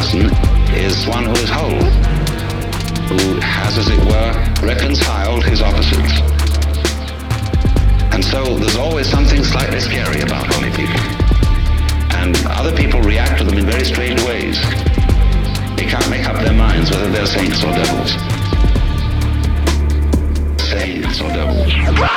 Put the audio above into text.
person is one who is whole, who has, as it were, reconciled his opposites. And so there's always something slightly scary about holy people. And other people react to them in very strange ways. They can't make up their minds whether they're saints or devils. Saints or devils.